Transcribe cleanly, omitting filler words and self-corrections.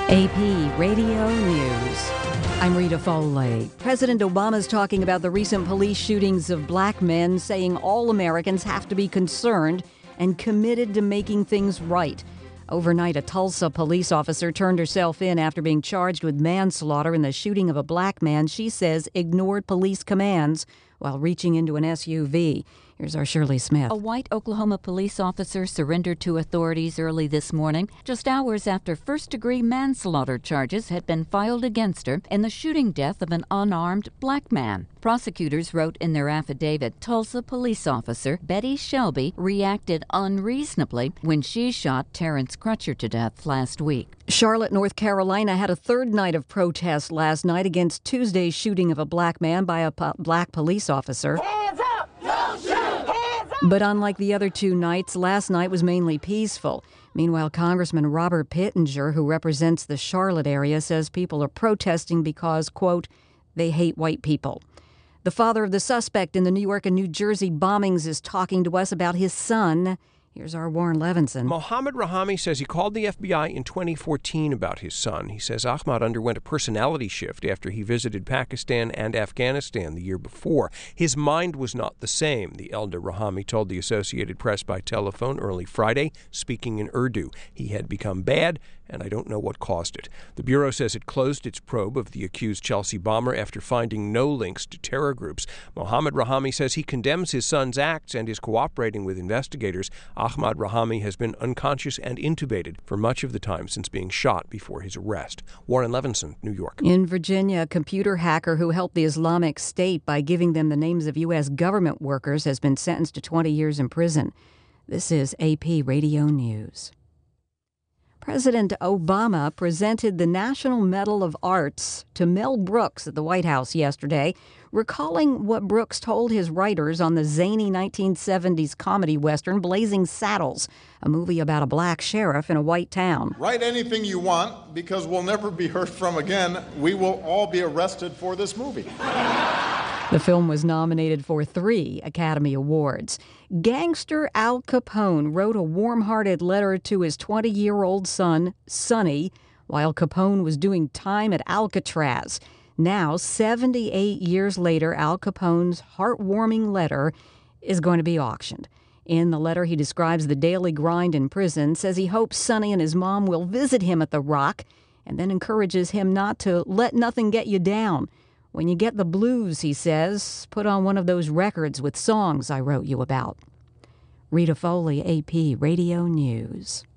AP Radio News. I'm Rita Foley. President Obama's talking about the recent police shootings of black men, saying all Americans have to be concerned and committed to making things right. Overnight, a Tulsa police officer turned herself in after being charged with manslaughter in the shooting of a black man she says ignored police commands while reaching into an SUV. Here's our Shirley Smith. A white Oklahoma police officer surrendered to authorities early this morning, just hours after first-degree manslaughter charges had been filed against her in the shooting death of an unarmed black man. Prosecutors wrote in their affidavit, Tulsa police officer Betty Shelby reacted unreasonably when she shot Terrence Crutcher to death last week. Charlotte, North Carolina had a third night of protest last night against Tuesday's shooting of a black man by a black police officer. Hands up! Don't shoot! Hands up! But unlike the other two nights, last night was mainly peaceful. Meanwhile, Congressman Robert Pittenger, who represents the Charlotte area, says people are protesting because, quote, they hate white people. The father of the suspect in the New York and New Jersey bombings is talking to us about his son. Here's our Warren Levinson. Mohammed Rahami says he called the FBI in 2014 about his son. He says Ahmad underwent a personality shift after he visited Pakistan and Afghanistan the year before. His mind was not the same, the elder Rahami told the Associated Press by telephone early Friday, speaking in Urdu. He had become bad, and I don't know what caused it. The Bureau says it closed its probe of the accused Chelsea bomber after finding no links to terror groups. Mohammed Rahami says he condemns his son's acts and is cooperating with investigators. Ahmad Rahami has been unconscious and intubated for much of the time since being shot before his arrest. Warren Levinson, New York. In Virginia, a computer hacker who helped the Islamic State by giving them the names of U.S. government workers has been sentenced to 20 years in prison. This is AP Radio News. President Obama presented the National Medal of Arts to Mel Brooks at the White House yesterday, recalling what Brooks told his writers on the zany 1970s comedy western Blazing Saddles, a movie about a black sheriff in a white town. Write anything you want, because we'll never be heard from again. We will all be arrested for this movie. The film was nominated for 3 Academy Awards. Gangster Al Capone wrote a warm-hearted letter to his 20-year-old son, Sonny, while Capone was doing time at Alcatraz. Now, 78 years later, Al Capone's heartwarming letter is going to be auctioned. In the letter, he describes the daily grind in prison, says he hopes Sonny and his mom will visit him at the Rock, and then encourages him not to let nothing get you down. When you get the blues, he says, put on one of those records with songs I wrote you about. Rita Foley, AP Radio News.